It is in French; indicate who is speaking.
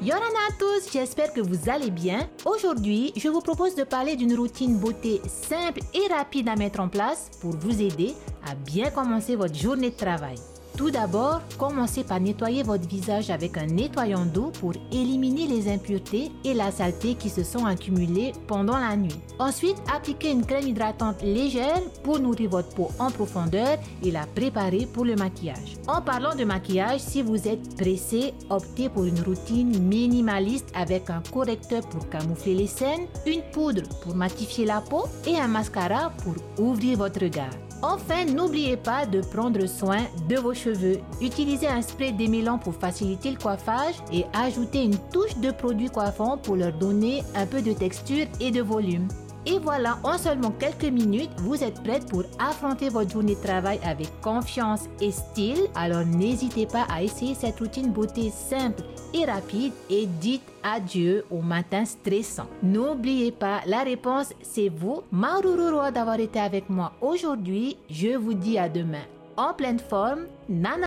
Speaker 1: Yorana à tous, j'espère que vous allez bien. Aujourd'hui, je vous propose de parler d'une routine beauté simple et rapide à mettre en place pour vous aider à bien commencer votre journée de travail. Tout d'abord, commencez par nettoyer votre visage avec un nettoyant d'eau pour éliminer les impuretés et la saleté qui se sont accumulées pendant la nuit. Ensuite, appliquez une crème hydratante légère pour nourrir votre peau en profondeur et la préparer pour le maquillage. En parlant de maquillage, si vous êtes pressé, optez pour une routine minimaliste avec un correcteur pour camoufler les cernes, une poudre pour matifier la peau et un mascara pour ouvrir votre regard. Enfin, n'oubliez pas de prendre soin de vos cheveux. Utilisez un spray démêlant pour faciliter le coiffage et ajoutez une touche de produit coiffant pour leur donner un peu de texture et de volume. Et voilà, en seulement quelques minutes, vous êtes prête pour affronter votre journée de travail avec confiance et style. Alors n'hésitez pas à essayer cette routine beauté simple et rapide et dites adieu au matin stressant. N'oubliez pas, la réponse c'est vous. Maruru d'avoir été avec moi aujourd'hui. Je vous dis à demain en pleine forme. Nana.